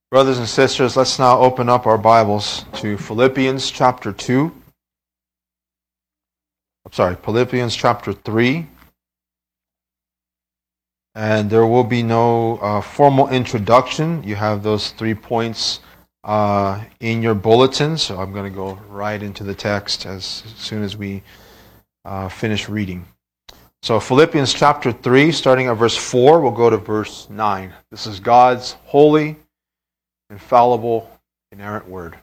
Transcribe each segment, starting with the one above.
Brothers and sisters, let's now open up our Bibles to Philippians chapter 3. And there will be no formal introduction. You have those 3 points in your bulletin, so I'm going to go right into the text as soon as we finish reading. So Philippians chapter 3, starting at verse 4, we'll go to verse 9. This is God's holy, infallible, inerrant word.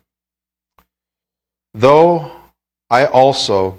Though I also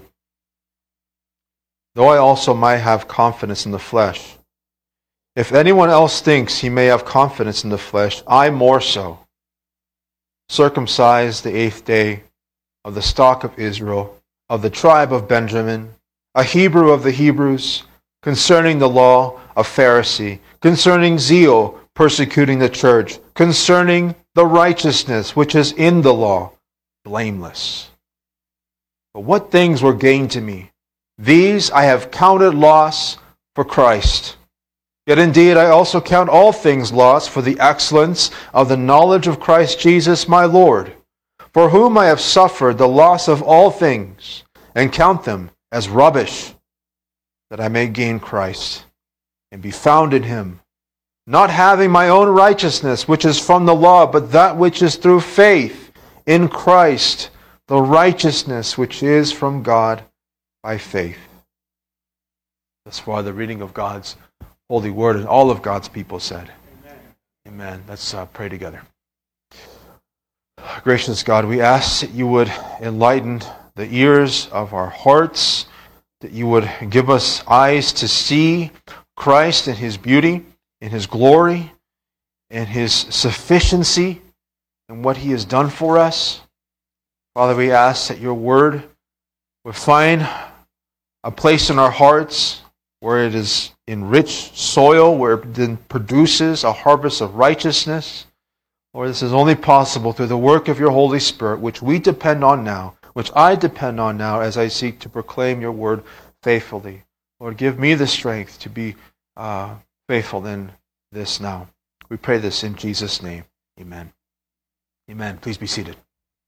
might have confidence in the flesh, if anyone else thinks he may have confidence in the flesh, I more so, circumcised the 8th day, of the stock of Israel, of the tribe of Benjamin, a Hebrew of the Hebrews, concerning the law, a Pharisee, concerning zeal, persecuting the church, concerning the righteousness which is in the law, blameless. But what things were gained to me, these I have counted loss for Christ. Yet indeed I also count all things loss for the excellence of the knowledge of Christ Jesus my Lord, for whom I have suffered the loss of all things, and count them as rubbish, that I may gain Christ, and be found in him, not having my own righteousness, which is from the law, but that which is through faith in Christ, the righteousness which is from God by faith. Thus far the reading of God's holy word, and all of God's people said, Amen. Let's pray together. Gracious God, we ask that you would enlighten the ears of our hearts, that you would give us eyes to see Christ in his beauty, in his glory, in his sufficiency, and what he has done for us. Father, we ask that your word would find a place in our hearts where it is in rich soil, where it then produces a harvest of righteousness. Lord, this is only possible through the work of your Holy Spirit, which we depend on now, which I depend on now as I seek to proclaim your word faithfully. Lord, give me the strength to be faithful in this now. We pray this in Jesus' name. Amen. Amen. Please be seated.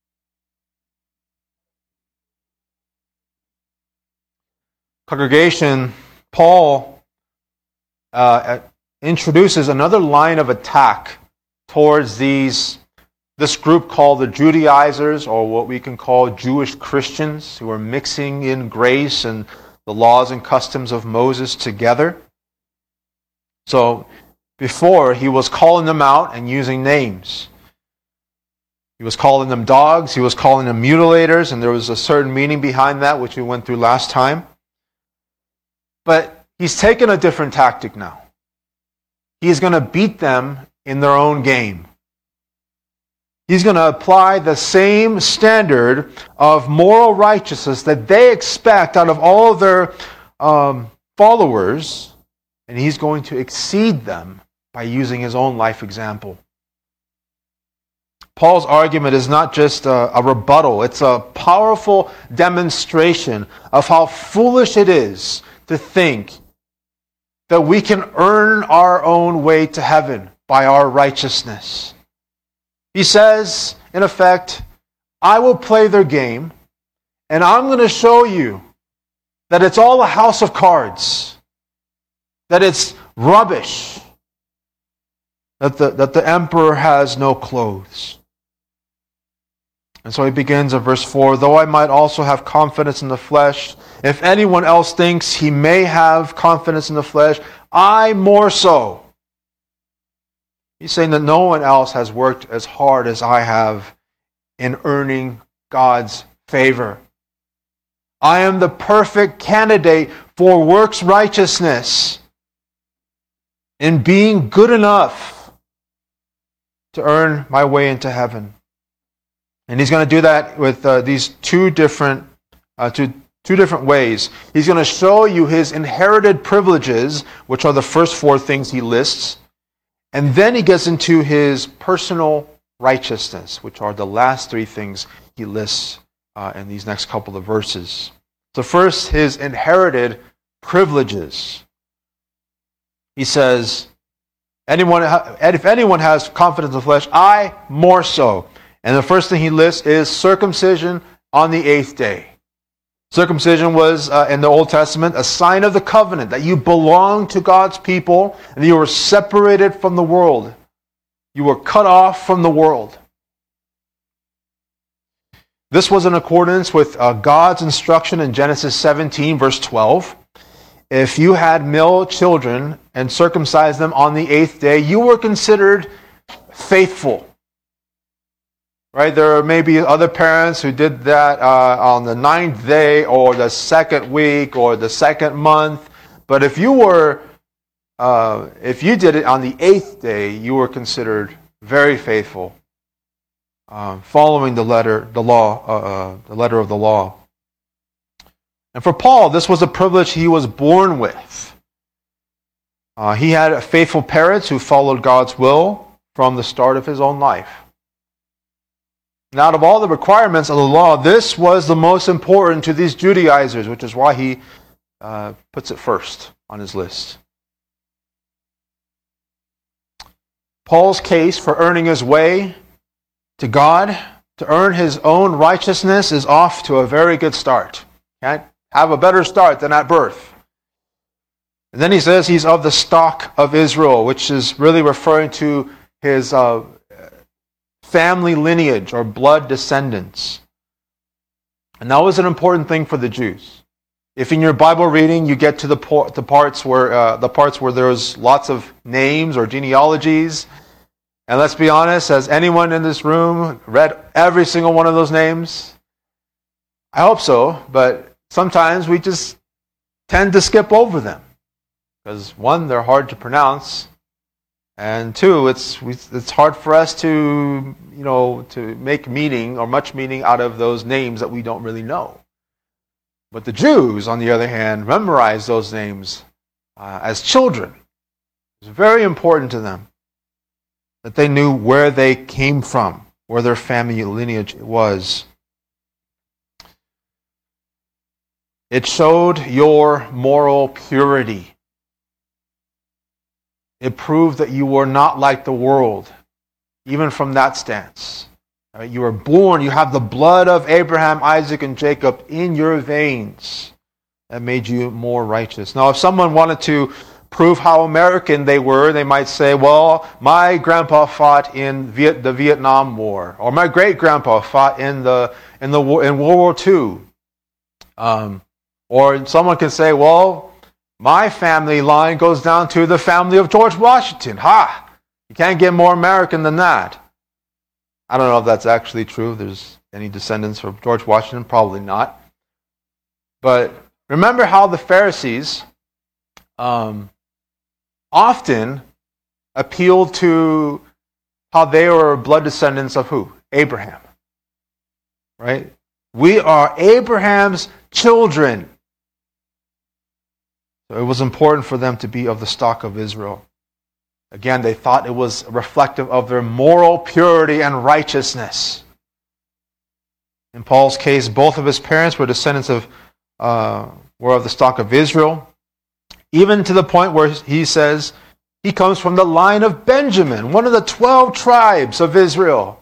Congregation, Paul introduces another line of attack towards this group called the Judaizers, or what we can call Jewish Christians, who are mixing in grace and the laws and customs of Moses together. So before, he was calling them out and using names. He was calling them dogs, he was calling them mutilators, and there was a certain meaning behind that, which we went through last time. But he's taken a different tactic now. He's going to beat them in their own game. He's going to apply the same standard of moral righteousness that they expect out of all of their followers, and he's going to exceed them by using his own life example. Paul's argument is not just a rebuttal, it's a powerful demonstration of how foolish it is to think that we can earn our own way to heaven by our righteousness. He says, in effect, I will play their game, and I'm going to show you that it's all a house of cards, that it's rubbish, that the emperor has no clothes. And so he begins at verse 4, though I might also have confidence in the flesh, if anyone else thinks he may have confidence in the flesh, I more so. He's saying that no one else has worked as hard as I have in earning God's favor. I am the perfect candidate for works righteousness in being good enough to earn my way into heaven. And he's going to do that with these two different ways. He's going to show you his inherited privileges, which are the first 4 things he lists. And then he gets into his personal righteousness, which are the last 3 things he lists in these next couple of verses. So first, his inherited privileges. He says, If anyone has confidence in the flesh, I more so. And the first thing he lists is circumcision on the 8th day. Circumcision was, in the Old Testament, a sign of the covenant, that you belong to God's people and you were separated from the world. You were cut off from the world. This was in accordance with God's instruction in Genesis 17, verse 12. If you had male children and circumcised them on the 8th day, you were considered faithful. Right? There may be other parents who did that on the 9th day or the 2nd week or the 2nd month. But if you did it on the 8th day, you were considered very faithful, following the letter of the law. And for Paul, this was a privilege he was born with. He had faithful parents who followed God's will from the start of his own life. And out of all the requirements of the law, this was the most important to these Judaizers, which is why he puts it first on his list. Paul's case for earning his way to God, to earn his own righteousness, is off to a very good start. Can't have a better start than at birth. And then he says he's of the stock of Israel, which is really referring to his family lineage or blood descendants. And that was an important thing for the Jews. If in your Bible reading you get to the parts where there's lots of names or genealogies, and let's be honest, has anyone in this room read every single one of those names? I hope so, but sometimes we just tend to skip over them. Because one, they're hard to pronounce, and two, it's hard for us to make meaning or much meaning out of those names that we don't really know. But the Jews, on the other hand, memorized those names as children. It was very important to them that they knew where they came from, where their family lineage was. It showed your moral purity. It proved that you were not like the world, even from that stance. Right? You were born, you have the blood of Abraham, Isaac, and Jacob in your veins. That made you more righteous. Now, if someone wanted to prove how American they were, they might say, well, my grandpa fought in the Vietnam War, or my great-grandpa fought in World War II. Or someone can say, well, my family line goes down to the family of George Washington. Ha! You can't get more American than that. I don't know if that's actually true. If there's any descendants of George Washington. Probably not. But remember how the Pharisees often appealed to how they were blood descendants of who? Abraham. Right? We are Abraham's children. So it was important for them to be of the stock of Israel. Again, they thought it was reflective of their moral purity and righteousness. In Paul's case, both of his parents were descendants of the stock of Israel, even to the point where he says he comes from the line of Benjamin, one of the 12 tribes of Israel.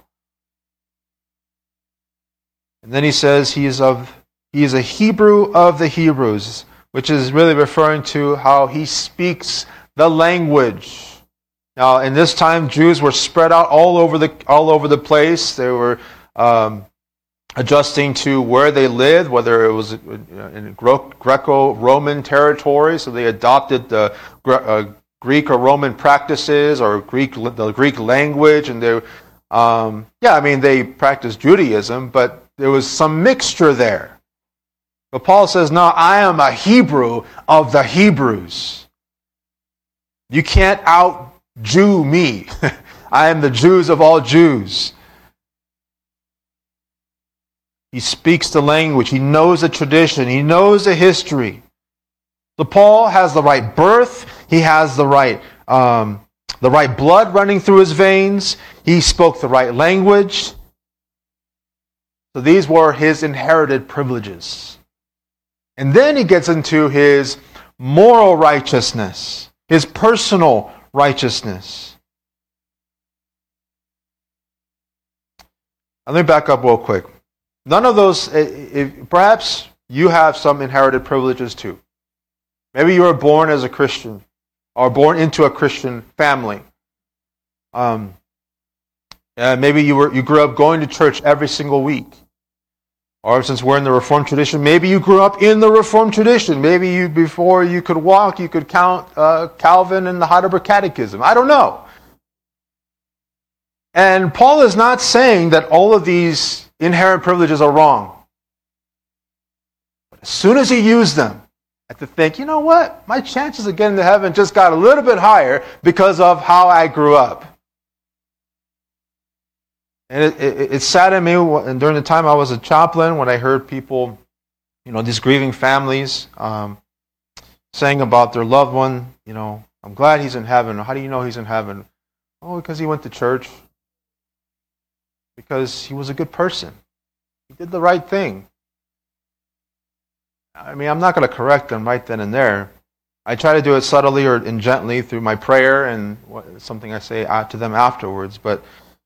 And then he says he is a Hebrew of the Hebrews, which is really referring to how he speaks the language. Now, in this time, Jews were spread out all over the place. They were adjusting to where they lived, whether it was in Greco-Roman territory, so they adopted the Greek or Roman practices or the Greek language, and they practiced Judaism, but there was some mixture there. But Paul says, no, I am a Hebrew of the Hebrews. You can't out-Jew me. I am the Jews of all Jews. He speaks the language. He knows the tradition. He knows the history. So Paul has the right birth. He has the right blood running through his veins. He spoke the right language. So these were his inherited privileges. And then he gets into his moral righteousness, his personal righteousness. Let me back up real quick. None of those, perhaps you have some inherited privileges too. Maybe you were born as a Christian or born into a Christian family. Maybe you grew up going to church every single week. Or since we're in the Reformed tradition, maybe you grew up in the Reformed tradition. Maybe before you could walk, you could count Calvin and the Heidelberg Catechism. I don't know. And Paul is not saying that all of these inherent privileges are wrong. But as soon as he used them, I have to think, you know what? My chances of getting to heaven just got a little bit higher because of how I grew up. And it saddened me during the time I was a chaplain when I heard people, these grieving families saying about their loved one, I'm glad he's in heaven. How do you know he's in heaven? Oh, because he went to church. Because he was a good person. He did the right thing. I mean, I'm not going to correct them right then and there. I try to do it subtly and gently through my prayer and something I say to them afterwards. But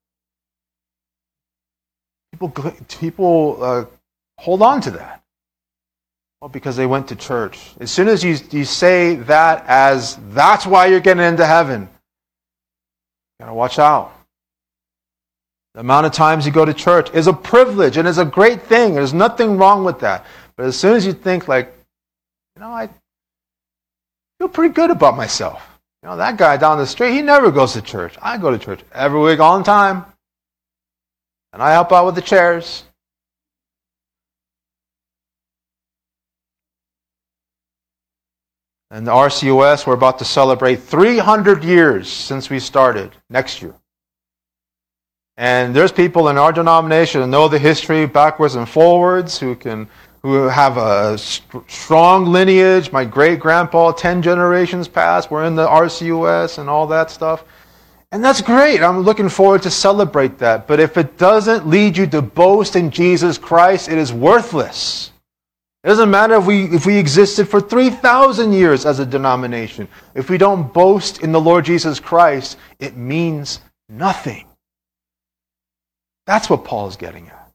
people hold on to that. Well, because they went to church. As soon as you say that as that's why you're getting into heaven, you got to watch out. The amount of times you go to church is a privilege and is a great thing. There's nothing wrong with that. But as soon as you think like, I feel pretty good about myself. That guy down the street, he never goes to church. I go to church every week, all the time. And I help out with the chairs. And the RCOS, we're about to celebrate 300 years since we started next year. And there's people in our denomination who know the history backwards and forwards, who have a strong lineage. My great-grandpa, 10 generations past, we're in the RCOS and all that stuff. And that's great. I'm looking forward to celebrate that. But if it doesn't lead you to boast in Jesus Christ, it is worthless. It doesn't matter if we existed for 3,000 years as a denomination. If we don't boast in the Lord Jesus Christ, it means nothing. That's what Paul is getting at.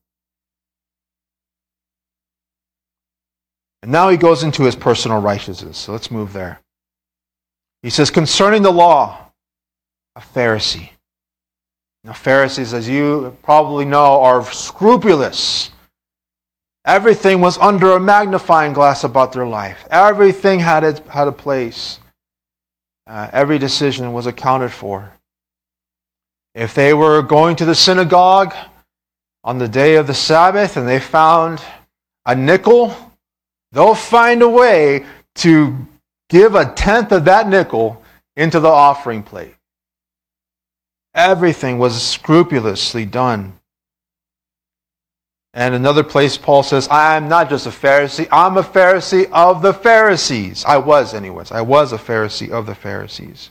And now he goes into his personal righteousness. So let's move there. He says, concerning the law, a Pharisee. Now, Pharisees, as you probably know, are scrupulous. Everything was under a magnifying glass about their life. Everything had a place. Every decision was accounted for. If they were going to the synagogue on the day of the Sabbath and they found a nickel, they'll find a way to give a tenth of that nickel into the offering plate. Everything was scrupulously done. And another place Paul says, I'm not just a Pharisee, I'm a Pharisee of the Pharisees. I was anyways. I was a Pharisee of the Pharisees.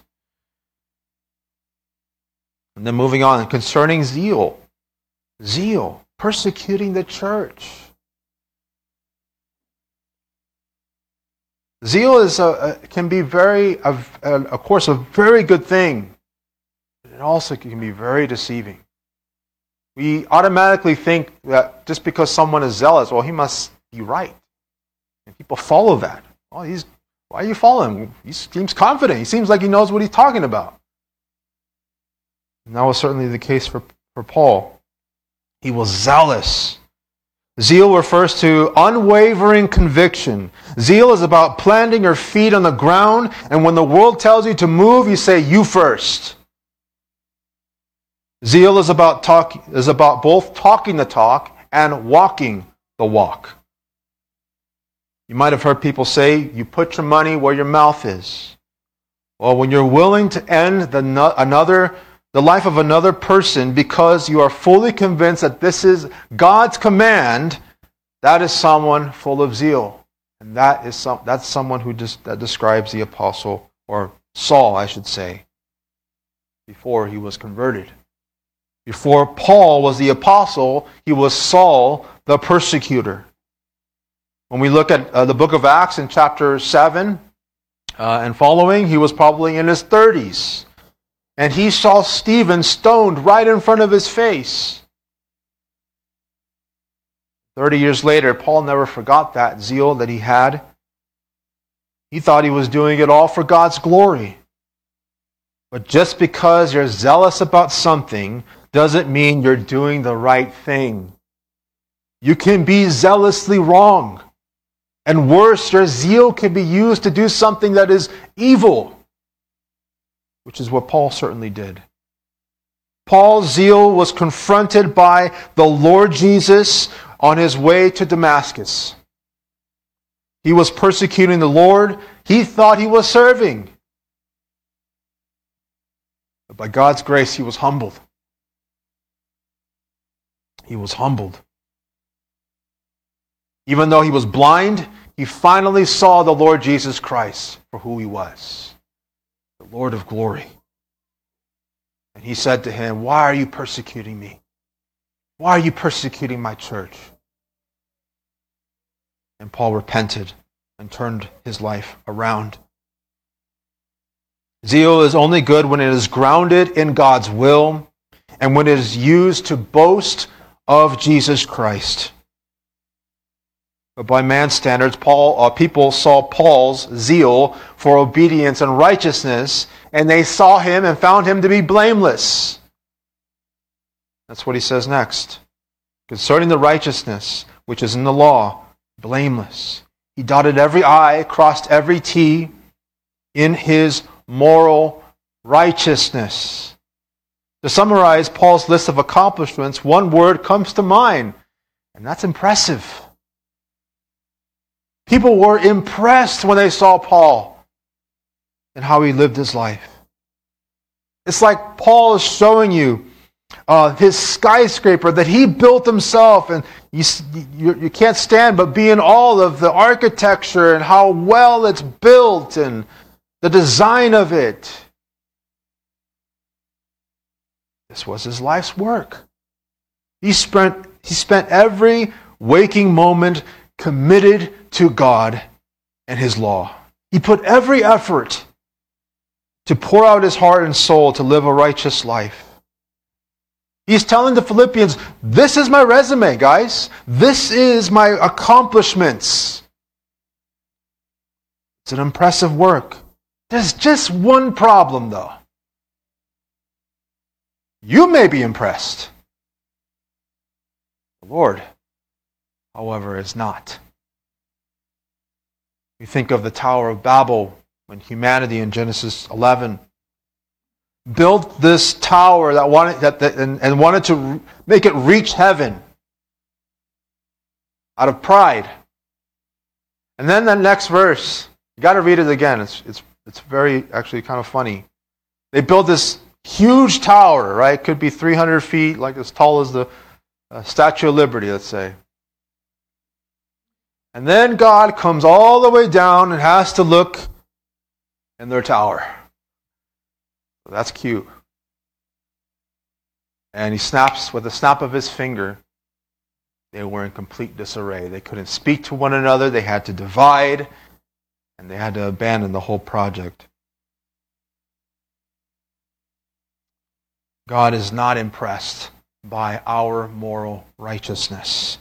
And then moving on, concerning zeal. Zeal, persecuting the church. Zeal can be of course, a very good thing. But it also can be very deceiving. We automatically think that just because someone is zealous, well, he must be right. And people follow that. Well, why are you following him? He seems confident. He seems like he knows what he's talking about. And that was certainly the case for Paul. He was zealous. Zeal refers to unwavering conviction. Zeal is about planting your feet on the ground, and when the world tells you to move, you say, you first. Zeal is about both talking the talk and walking the walk. You might have heard people say, you put your money where your mouth is. Well, when you're willing to end the life of another person because you are fully convinced that this is God's command, that is someone full of zeal. And that's someone that describes the apostle, or Saul, I should say, before he was converted. Before Paul was the apostle, he was Saul, the persecutor. When we look at the book of Acts in chapter 7 and following, he was probably in his 30s. and he saw Stephen stoned right in front of his face. 30 years later, Paul never forgot that zeal that he had. He thought he was doing it all for God's glory. But just because you're zealous about something doesn't mean you're doing the right thing. You can be zealously wrong. And worse, your zeal can be used to do something that is evil, which is what Paul certainly did. Paul's zeal was confronted by the Lord Jesus on his way to Damascus. He was persecuting the Lord. He thought he was serving. But by God's grace, he was humbled. He was humbled. Even though he was blind, he finally saw the Lord Jesus Christ for who he was, the Lord of glory. And he said to him, "Why are you persecuting me? Why are you persecuting my church?" And Paul repented and turned his life around. Zeal is only good when it is grounded in God's will and when it is used to boast of Jesus Christ. But by man's standards, people saw Paul's zeal for obedience and righteousness, and they saw him and found him to be blameless. That's what he says next. Concerning the righteousness which is in the law, blameless. He dotted every I, crossed every T in his moral righteousness. To summarize Paul's list of accomplishments, one word comes to mind, and that's impressive. People were impressed when they saw Paul and how he lived his life. It's like Paul is showing you his skyscraper that he built himself, and you can't stand but be in awe of the architecture and how well it's built and the design of it. This was his life's work. He spent every waking moment committed to God and His law. He put every effort to pour out his heart and soul to live a righteous life. He's telling the Philippians, this is my resume, guys. This is my accomplishments. It's an impressive work. There's just one problem, though. You may be impressed. The Lord, however, is not. We think of the Tower of Babel when humanity in Genesis 11 built this tower that wanted to make it reach heaven out of pride. And then the next verse, you got to read it again. It's very actually kind of funny. They built this huge tower, right? It could be 300 feet, like as tall as the Statue of Liberty, let's say. And then God comes all the way down and has to look in their tower. So that's cute. And he snaps, with a snap of his finger, they were in complete disarray. They couldn't speak to one another. They had to divide, and they had to abandon the whole project. God is not impressed by our moral righteousness.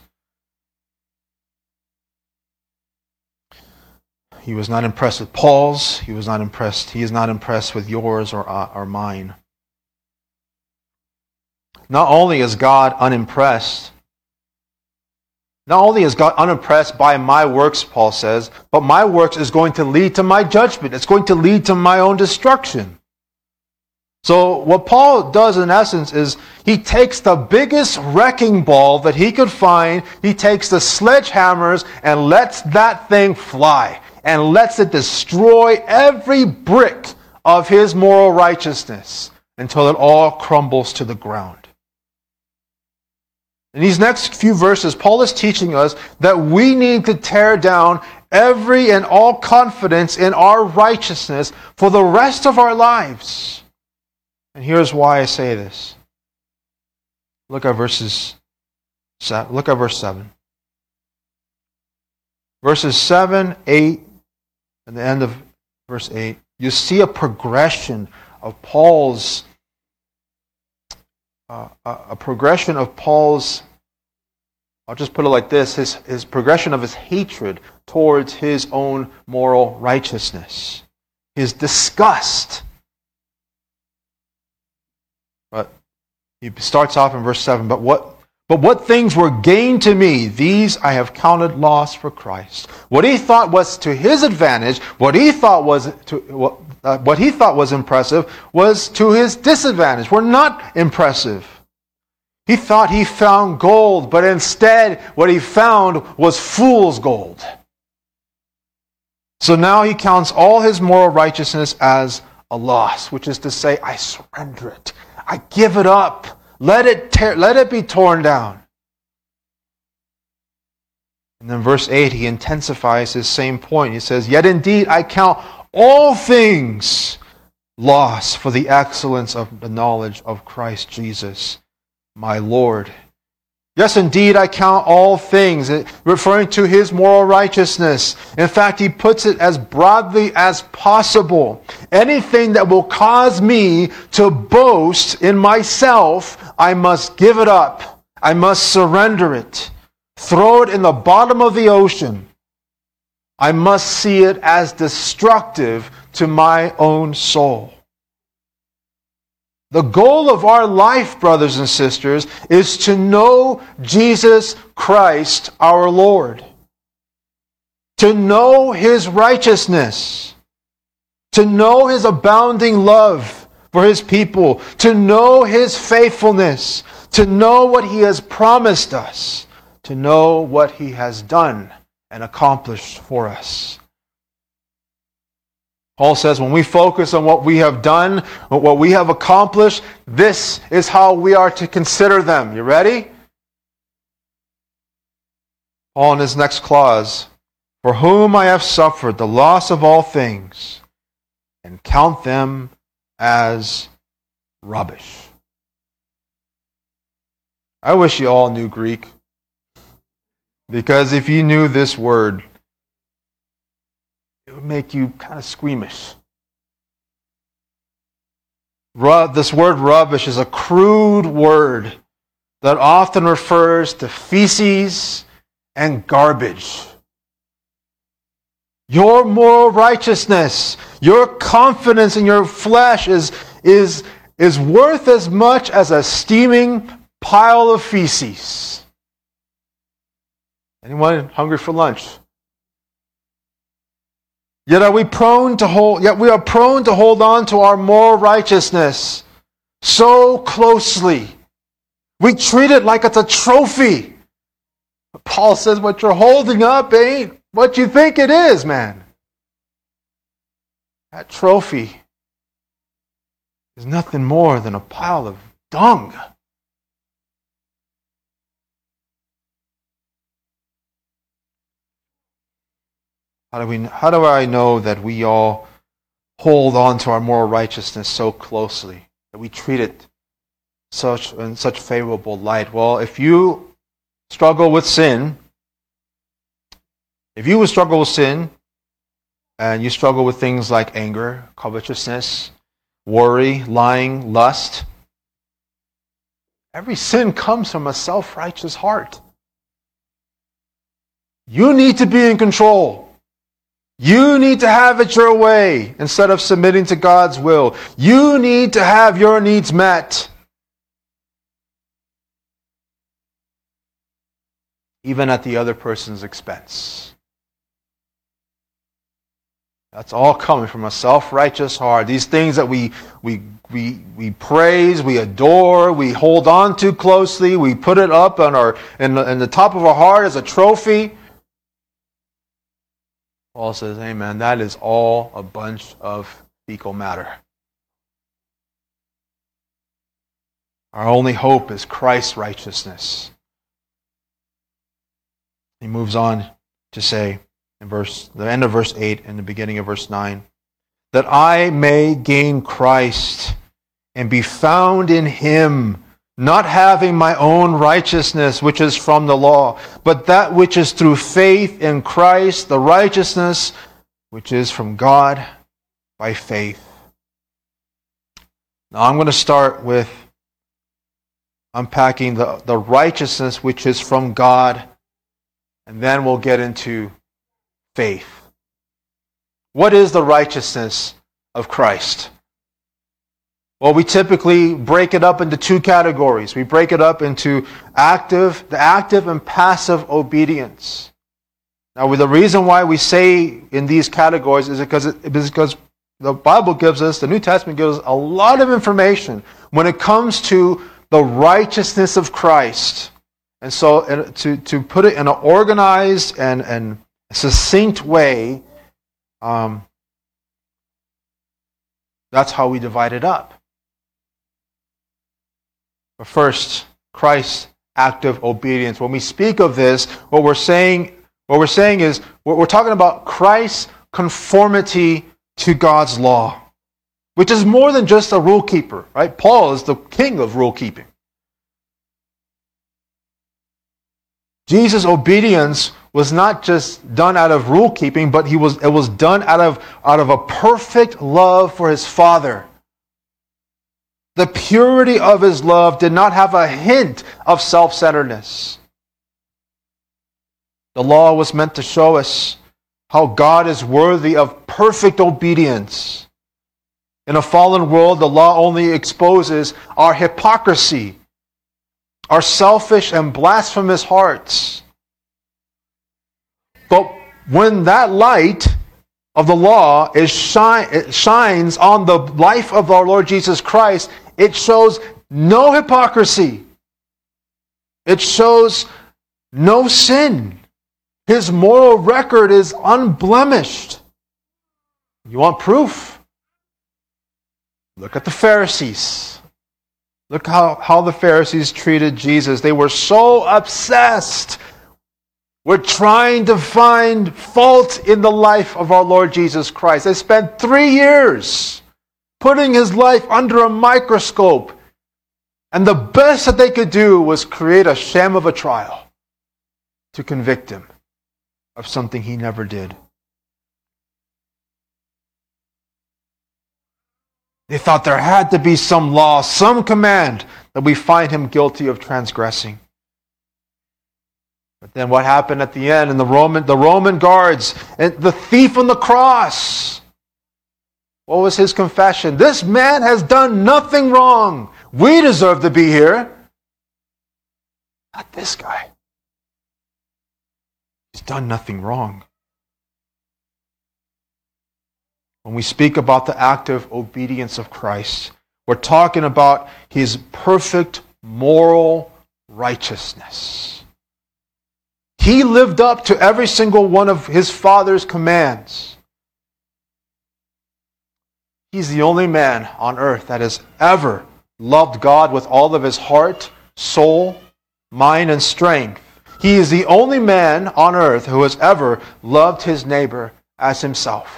He was not impressed with Paul's. He is not impressed with yours or mine. Not only is God unimpressed by my works, Paul says, but my works is going to lead to my judgment. It's going to lead to my own destruction. So what Paul does in essence is he takes the biggest wrecking ball that he could find, he takes the sledgehammers and lets that thing fly and lets it destroy every brick of his moral righteousness until it all crumbles to the ground. In these next few verses, Paul is teaching us that we need to tear down every and all confidence in our righteousness for the rest of our lives. And here's why I say this. Look at verse 7. Verses 7, 8, and the end of verse 8, you see a progression of Paul's a progression of Paul's, I'll just put it like this, his progression of his hatred towards his own moral righteousness, his disgust. But he starts off in verse 7, But what things were gained to me, these I have counted loss for Christ. What he thought was to his advantage, what he thought was impressive, was to his disadvantage. Were not impressive. He thought he found gold, but instead what he found was fool's gold. So now he counts all his moral righteousness as a loss, which is to say, I surrender it. I give it up. Let it be torn down. And then verse 8, he intensifies his same point. He says, Yet indeed I count all things loss for the excellence of the knowledge of Christ Jesus, my Lord. Yes, indeed, I count all things, referring to his moral righteousness. In fact, he puts it as broadly as possible. Anything that will cause me to boast in myself, I must give it up. I must surrender it. Throw it in the bottom of the ocean. I must see it as destructive to my own soul. The goal of our life, brothers and sisters, is to know Jesus Christ our Lord. To know his righteousness. To know his abounding love for his people. To know his faithfulness. To know what he has promised us. To know what he has done and accomplished for us. Paul says when we focus on what we have done, what we have accomplished, this is how we are to consider them. You ready? Paul in his next clause, For whom I have suffered the loss of all things, and count them as rubbish. I wish you all knew Greek, because if you knew this word, it would make you kind of squeamish. This word rubbish is a crude word that often refers to feces and garbage. Your moral righteousness, your confidence in your flesh is worth as much as a steaming pile of feces. Anyone hungry for lunch? Yet we are prone to hold on to our moral righteousness so closely. We treat it like it's a trophy. But Paul says what you're holding up ain't what you think it is, man. That trophy is nothing more than a pile of dung. How do I know that we all hold on to our moral righteousness so closely, that we treat it in such favorable light? Well, if you struggle with sin, and you struggle with things like anger, covetousness, worry, lying, lust, every sin comes from a self-righteous heart. You need to be in control. You need to have it your way instead of submitting to God's will. You need to have your needs met. Even at the other person's expense. That's all coming from a self-righteous heart. These things that we praise, we adore, we hold on to closely, we put it up on in the top of our heart as a trophy. Paul says, hey man, that is all a bunch of fecal matter. Our only hope is Christ's righteousness. He moves on to say, in the end of verse 8 and the beginning of verse 9, that I may gain Christ and be found in him, not having my own righteousness, which is from the law, but that which is through faith in Christ, the righteousness which is from God by faith. Now I'm going to start with unpacking the righteousness which is from God, and then we'll get into faith. What is the righteousness of Christ? Well, we typically break it up into two categories. We break it up into the active and passive obedience. Now, the reason why we say in these categories is because the Bible gives us, the New Testament gives us a lot of information when it comes to the righteousness of Christ. And so to put it in an organized and succinct way, that's how we divide it up. But first, Christ's active obedience. When we speak of this, what we're saying is we're talking about Christ's conformity to God's law, which is more than just a rule keeper, right? Paul is the king of rule keeping. Jesus' obedience was not just done out of rule keeping, but it was done out of a perfect love for his Father. The purity of his love did not have a hint of self-centeredness. The law was meant to show us how God is worthy of perfect obedience. In a fallen world, the law only exposes our hypocrisy, our selfish and blasphemous hearts. But when that light of the law it shines on the life of our Lord Jesus Christ, it shows no hypocrisy. It shows no sin. His moral record is unblemished. You want proof? Look at the Pharisees. Look how the Pharisees treated Jesus. They were so obsessed with trying to find fault in the life of our Lord Jesus Christ. They spent 3 years putting his life under a microscope. And the best that they could do was create a sham of a trial to convict him of something he never did. They thought there had to be some law, some command that we find him guilty of transgressing. But then what happened at the end? And the Roman guards, and the thief on the cross. What was his confession? This man has done nothing wrong. We deserve to be here. Not this guy. He's done nothing wrong. When we speak about the active obedience of Christ, we're talking about his perfect moral righteousness. He lived up to every single one of his Father's commands. He's the only man on earth that has ever loved God with all of his heart, soul, mind, and strength. He is the only man on earth who has ever loved his neighbor as himself.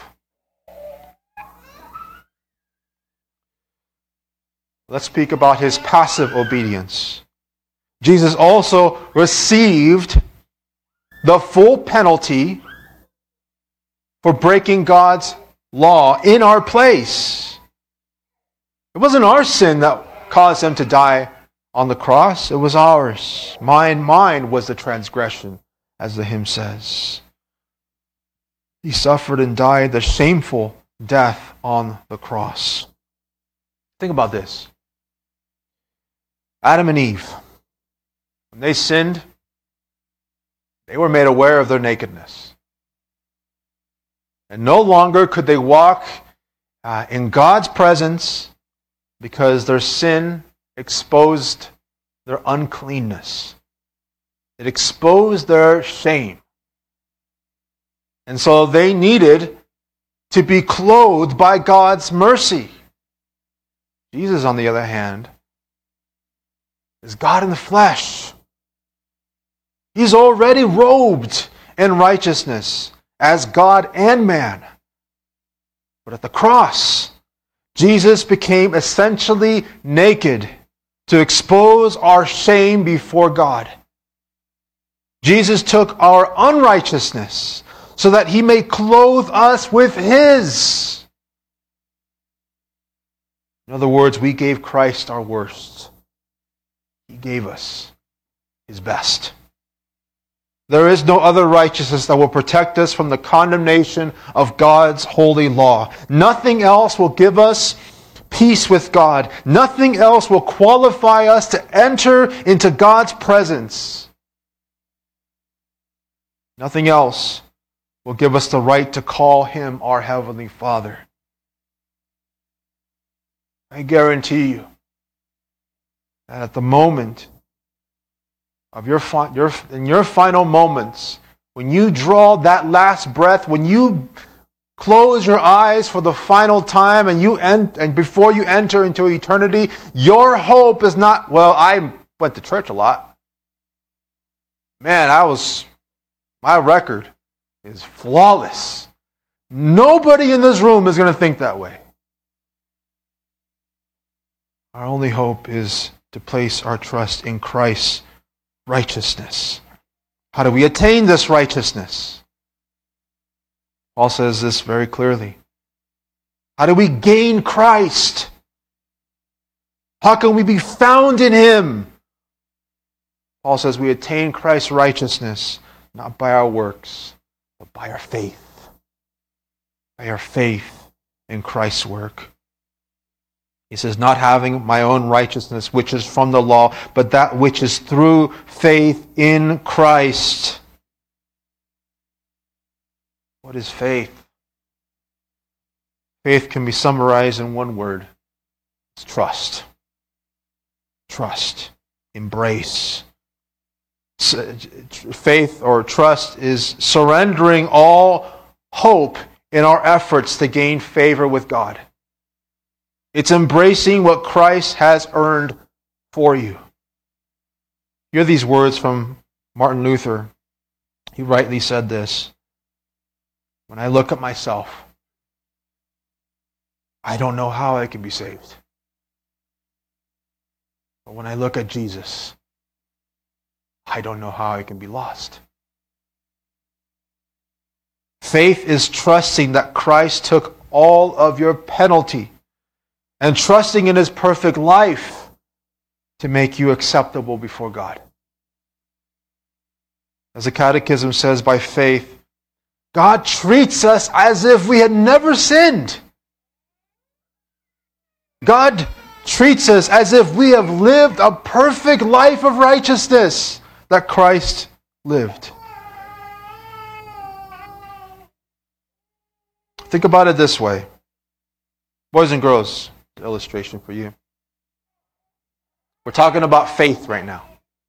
Let's speak about his passive obedience. Jesus also received the full penalty for breaking God's law in our place. It wasn't our sin that caused him to die on the cross. It was ours. Mine was the transgression, as the hymn says. He suffered and died the shameful death on the cross. Think about this. Adam and Eve, when they sinned, they were made aware of their nakedness. And no longer could they walk in God's presence because their sin exposed their uncleanness. It exposed their shame. And so they needed to be clothed by God's mercy. Jesus, on the other hand, is God in the flesh. He's already robed in righteousness as God and man. But at the cross, Jesus became essentially naked to expose our shame before God. Jesus took our unrighteousness so that he may clothe us with his. In other words, we gave Christ our worst. He gave us His best. There is no other righteousness that will protect us from the condemnation of God's holy law. Nothing else will give us peace with God. Nothing else will qualify us to enter into God's presence. Nothing else will give us the right to call Him our Heavenly Father. I guarantee you that at the moment of your final moments, when you draw that last breath, when you close your eyes for the final time and before you enter into eternity, your hope is not, well, I went to church a lot. Man, my record is flawless. Nobody in this room is going to think that way. Our only hope is to place our trust in Christ's righteousness. How do we attain this righteousness? Paul says this very clearly. How do we gain Christ? How can we be found in Him? Paul says we attain Christ's righteousness not by our works, but by our faith. By our faith in Christ's work. He says, not having my own righteousness, which is from the law, but that which is through faith in Christ. What is faith? Faith can be summarized in one word. It's trust. Trust. Embrace. Faith or trust is surrendering all hope in our efforts to gain favor with God. It's embracing what Christ has earned for you. Hear these words from Martin Luther. He rightly said this. When I look at myself, I don't know how I can be saved. But when I look at Jesus, I don't know how I can be lost. Faith is trusting that Christ took all of your penalty and trusting in His perfect life to make you acceptable before God. As the Catechism says, by faith, God treats us as if we had never sinned. God treats us as if we have lived a perfect life of righteousness that Christ lived. Think about it this way. Boys and girls, illustration for you. We're talking about faith right now.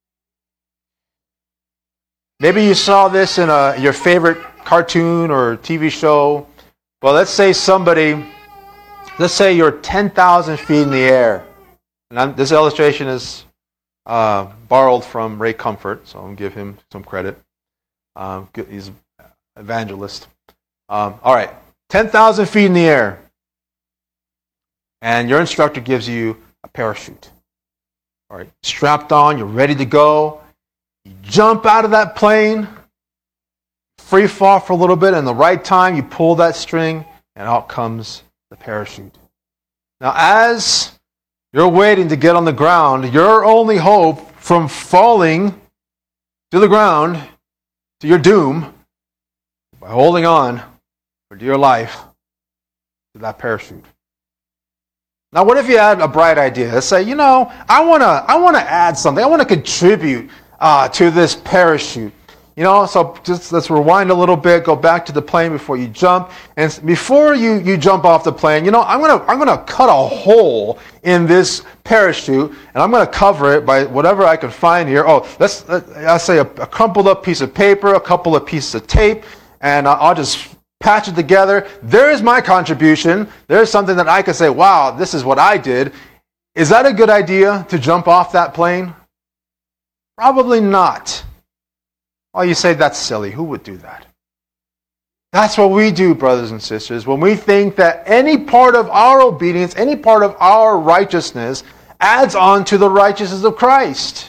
Maybe you saw this in your favorite cartoon or TV show. Well, let's say you're 10,000 feet in the air. And this illustration is borrowed from Ray Comfort, so I'll give him some credit. He's an evangelist. All right, 10,000 feet in the air. And your instructor gives you a parachute. All right, strapped on, you're ready to go. You jump out of that plane, free fall for a little bit, and the right time you pull that string, and out comes the parachute. Now, as you're waiting to get on the ground, your only hope from falling to the ground to your doom by holding on for dear life to that parachute. Now, what if you had a bright idea? Let's say, I want to add something. I want to contribute to this parachute. So just let's rewind a little bit, go back to the plane before you jump. And before you jump off the plane, I'm gonna cut a hole in this parachute, and I'm gonna cover it by whatever I can find here. I'll say a crumpled up piece of paper, a couple of pieces of tape, and I'll just patch it together. There's my contribution. There's something that I can say, wow, this is what I did. Is that a good idea to jump off that plane? Probably not. Oh, you say that's silly. Who would do that? That's what we do, brothers and sisters, when we think that any part of our obedience, any part of our righteousness adds on to the righteousness of Christ.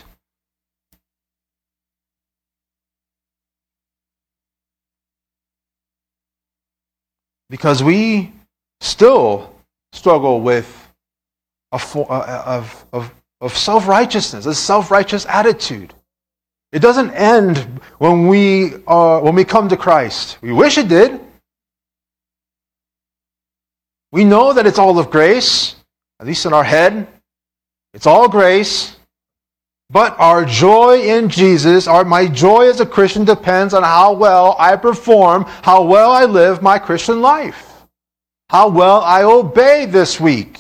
Because we still struggle with of self-righteousness, a self-righteous attitude. It doesn't end when we come to Christ. We wish it did. We know that it's all of grace, at least in our head. It's all grace. But our joy in Jesus, my joy as a Christian depends on how well I perform, how well I live my Christian life, how well I obey this week.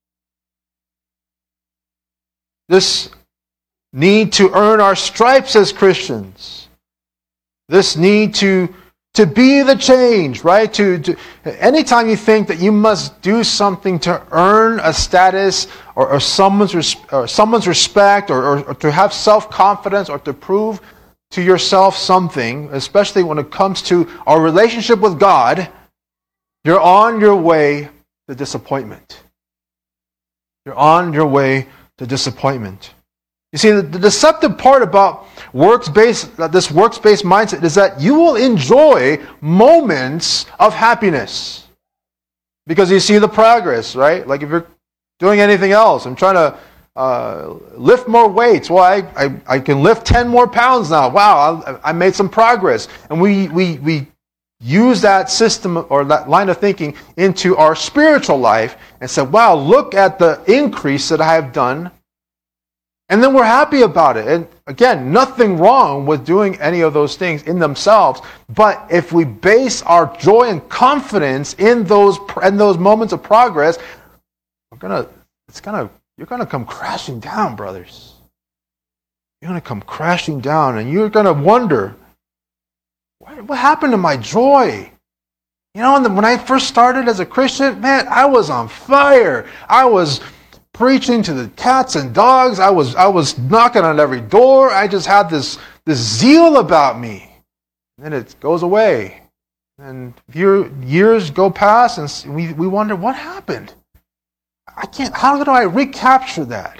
This need to earn our stripes as Christians. This need to be the change, right? Anytime you think that you must do something to earn a status or someone's respect or to have self-confidence or to prove to yourself something, especially when it comes to our relationship with God, you're on your way to disappointment. You're on your way to disappointment. You see, the deceptive part about this works-based mindset is that you will enjoy moments of happiness because you see the progress, right? Like if you're doing anything else, I'm trying to lift more weights. Well, I can lift 10 more pounds now. Wow, I made some progress. And we use that system or that line of thinking into our spiritual life and say, wow, look at the increase that I have done. And then we're happy about it. And again, nothing wrong with doing any of those things in themselves. But if we base our joy and confidence in those moments of progress, you're gonna come crashing down, brothers. You're gonna come crashing down, and you're gonna wonder, what happened to my joy? You know, when I first started as a Christian, man, I was on fire. I was preaching to the cats and dogs. I was knocking on every door. I just had this zeal about me. And then it goes away. And years go past, and we wonder, what happened? How do I recapture that?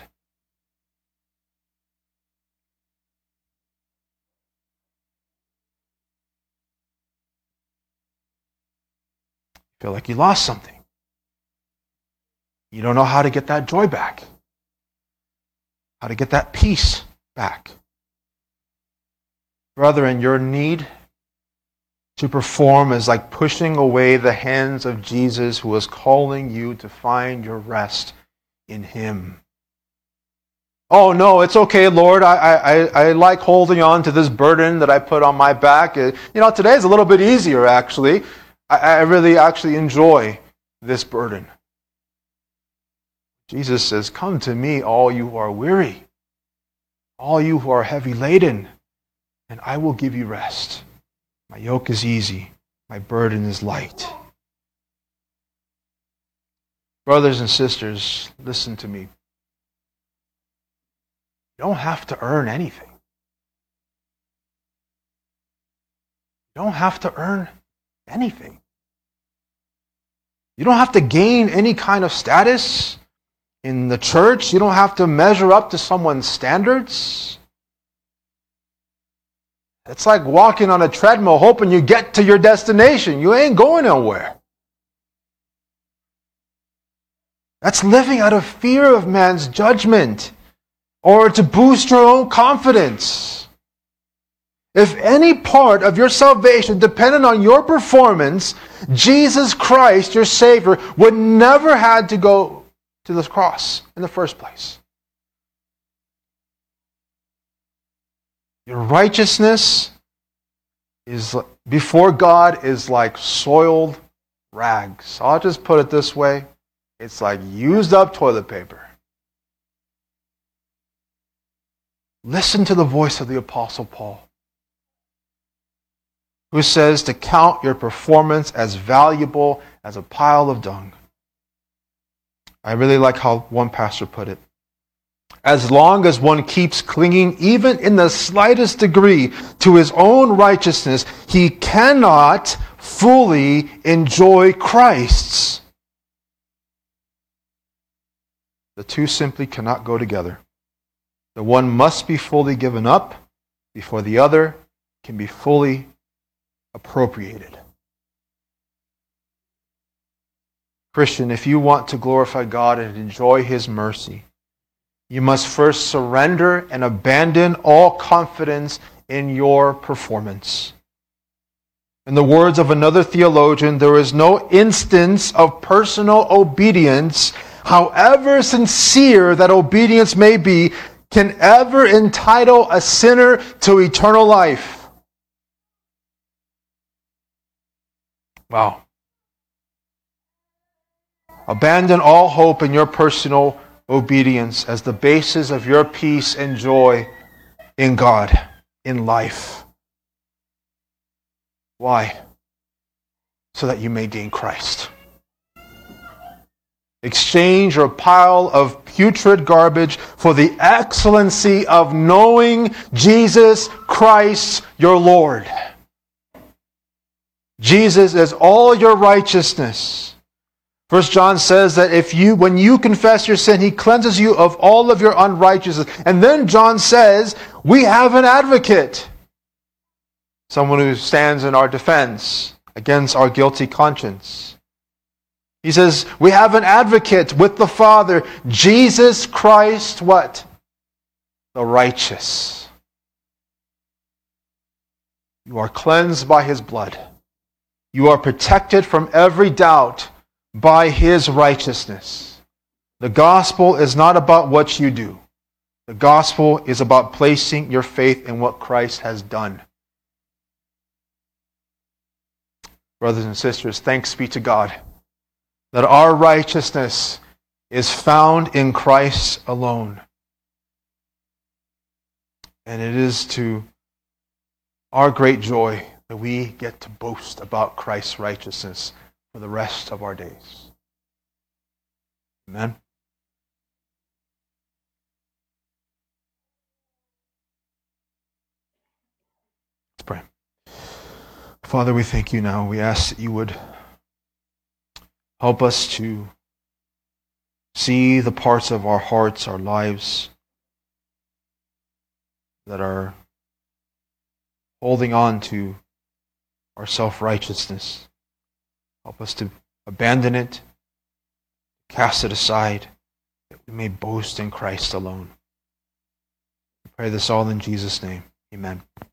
Feel like you lost something. You don't know how to get that joy back, how to get that peace back. Brethren, your need to perform is like pushing away the hands of Jesus, who is calling you to find your rest in Him. Oh no, it's okay, Lord. I like holding on to this burden that I put on my back. You know, today's a little bit easier, actually. I really actually enjoy this burden. Jesus says, come to me, all you who are weary, all you who are heavy laden, and I will give you rest. My yoke is easy, my burden is light. Brothers and sisters, listen to me. You don't have to earn anything. You don't have to earn anything. You don't have to gain any kind of status in the church. You don't have to measure up to someone's standards. It's like walking on a treadmill hoping you get to your destination. You ain't going nowhere. That's living out of fear of man's judgment or to boost your own confidence. If any part of your salvation depended on your performance, Jesus Christ, your Savior, would never had to go to the cross in the first place. Your righteousness is before God is like soiled rags. I'll just put it this way. It's like used up toilet paper. Listen to the voice of the Apostle Paul, who says to count your performance as valuable as a pile of dung. I really like how one pastor put it. As long as one keeps clinging, even in the slightest degree, to his own righteousness, he cannot fully enjoy Christ's. The two simply cannot go together. The one must be fully given up before the other can be fully appropriated. Christian, if you want to glorify God and enjoy His mercy, you must first surrender and abandon all confidence in your performance. In the words of another theologian, there is no instance of personal obedience, however sincere that obedience may be, can ever entitle a sinner to eternal life. Wow. Abandon all hope in your personal obedience as the basis of your peace and joy in God, in life. Why? So that you may gain Christ. Exchange your pile of putrid garbage for the excellency of knowing Jesus Christ your Lord. Jesus is all your righteousness. 1 John says that when you confess your sin, He cleanses you of all of your unrighteousness. And then John says, we have an advocate. Someone who stands in our defense against our guilty conscience. He says, we have an advocate with the Father, Jesus Christ, what? The righteous. You are cleansed by His blood. You are protected from every doubt by His righteousness. The gospel is not about what you do. The gospel is about placing your faith in what Christ has done. Brothers and sisters, thanks be to God that our righteousness is found in Christ alone. And it is to our great joy that we get to boast about Christ's righteousness for the rest of our days. Amen. Let's pray. Father, we thank you now. We ask that you would help us to see the parts of our hearts, our lives, that are holding on to our self-righteousness. Help us to abandon it, cast it aside, that we may boast in Christ alone. We pray this all in Jesus' name. Amen.